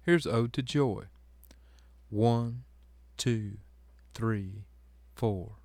Here's Ode to Joy. 1, 2, 3, 4.